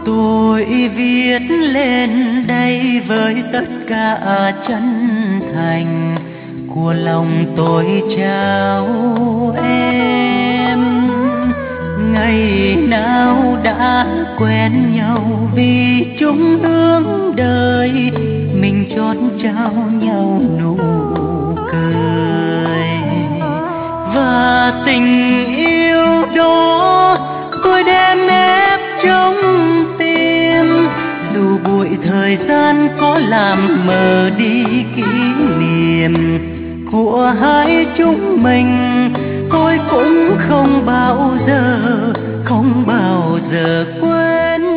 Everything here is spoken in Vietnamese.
Tôi viết lên đây với tất cả chân thành của lòng tôi trao em. Ngày nào đã quen nhau vì chung hướng đời, mình chót trao nhau nụ cười. Và tình yêu đó tôi đem ép trong tim, dù bụi thời gian có làm mờ đi kỷ niệm của hai chúng mình. Tôi cũng không bao giờ quên